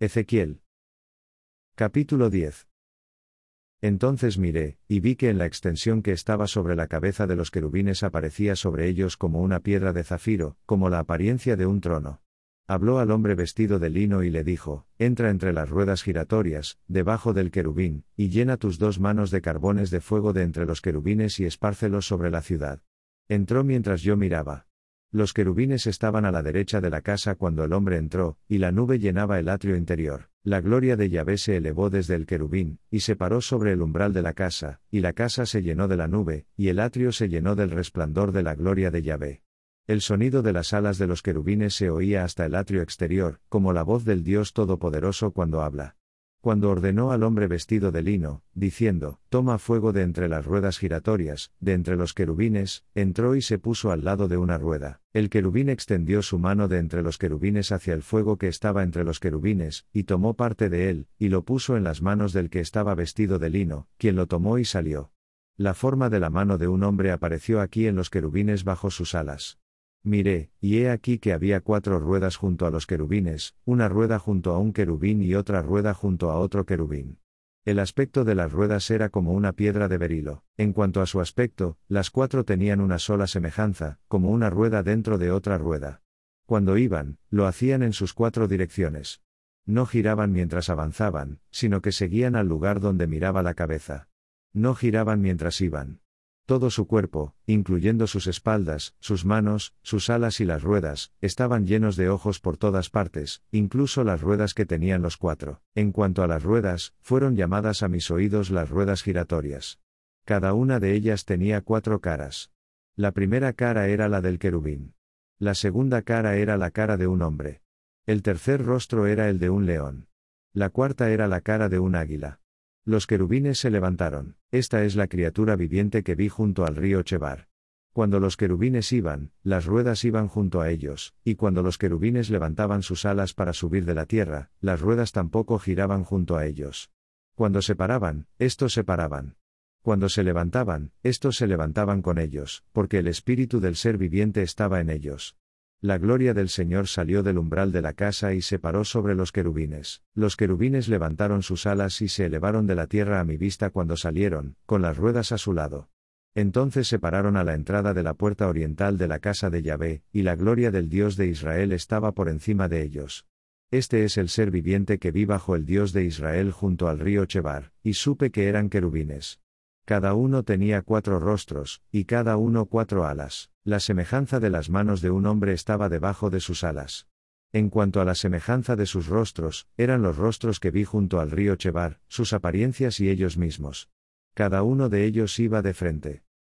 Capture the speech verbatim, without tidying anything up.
Ezequiel. Capítulo diez. Entonces miré, y vi que en la extensión que estaba sobre la cabeza de los querubines aparecía sobre ellos como una piedra de zafiro, como la apariencia de un trono. Habló al hombre vestido de lino y le dijo, entra entre las ruedas giratorias, debajo del querubín, y llena tus dos manos de carbones de fuego de entre los querubines y espárcelos sobre la ciudad. Entró mientras yo miraba. Los querubines estaban a la derecha de la casa cuando el hombre entró, y la nube llenaba el atrio interior. La gloria de Yahvé se elevó desde el querubín, y se paró sobre el umbral de la casa, y la casa se llenó de la nube, y el atrio se llenó del resplandor de la gloria de Yahvé. El sonido de las alas de los querubines se oía hasta el atrio exterior, como la voz del Dios Todopoderoso cuando habla. Cuando ordenó al hombre vestido de lino, diciendo, toma fuego de entre las ruedas giratorias, de entre los querubines, entró y se puso al lado de una rueda. El querubín extendió su mano de entre los querubines hacia el fuego que estaba entre los querubines, y tomó parte de él, y lo puso en las manos del que estaba vestido de lino, quien lo tomó y salió. La forma de la mano de un hombre apareció aquí en los querubines bajo sus alas. Miré, y he aquí que había cuatro ruedas junto a los querubines, una rueda junto a un querubín y otra rueda junto a otro querubín. El aspecto de las ruedas era como una piedra de berilo. En cuanto a su aspecto, las cuatro tenían una sola semejanza, como una rueda dentro de otra rueda. Cuando iban, lo hacían en sus cuatro direcciones. No giraban mientras avanzaban, sino que seguían al lugar donde miraba la cabeza. No giraban mientras iban. Todo su cuerpo, incluyendo sus espaldas, sus manos, sus alas y las ruedas, estaban llenos de ojos por todas partes, incluso las ruedas que tenían los cuatro. En cuanto a las ruedas, fueron llamadas a mis oídos las ruedas giratorias. Cada una de ellas tenía cuatro caras. La primera cara era la del querubín. La segunda cara era la cara de un hombre. El tercer rostro era el de un león. La cuarta era la cara de un águila. Los querubines se levantaron. Esta es la criatura viviente que vi junto al río Chebar. Cuando los querubines iban, las ruedas iban junto a ellos, y cuando los querubines levantaban sus alas para subir de la tierra, las ruedas tampoco giraban junto a ellos. Cuando se paraban, estos se paraban. Cuando se levantaban, estos se levantaban con ellos, porque el espíritu del ser viviente estaba en ellos. La gloria del Señor salió del umbral de la casa y se paró sobre los querubines. Los querubines levantaron sus alas y se elevaron de la tierra a mi vista cuando salieron, con las ruedas a su lado. Entonces se pararon a la entrada de la puerta oriental de la casa de Yahvé, y la gloria del Dios de Israel estaba por encima de ellos. Este es el ser viviente que vi bajo el Dios de Israel junto al río Chebar, y supe que eran querubines. Cada uno tenía cuatro rostros, y cada uno cuatro alas. La semejanza de las manos de un hombre estaba debajo de sus alas. En cuanto a la semejanza de sus rostros, eran los rostros que vi junto al río Chebar, sus apariencias y ellos mismos. Cada uno de ellos iba de frente.